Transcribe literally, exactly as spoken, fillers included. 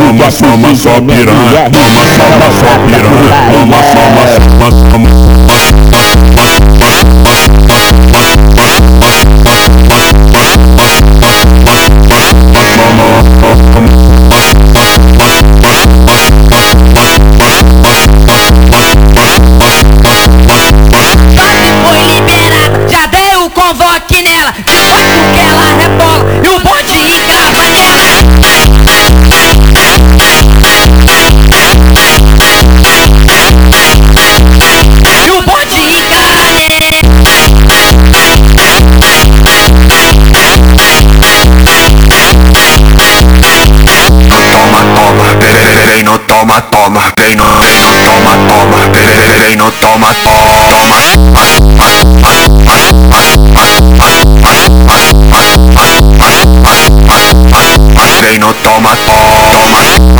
toma, toma só piranha, toma, toma só piranha, toma, toma, toma, convoque nela, enquanto que ela rebola e o bonde encava nela. E o bonde encara nela. Toma, toma, vem no toma, toma, vem no, vem no toma, toma, vem no toma, toma. Vem no toma, toma.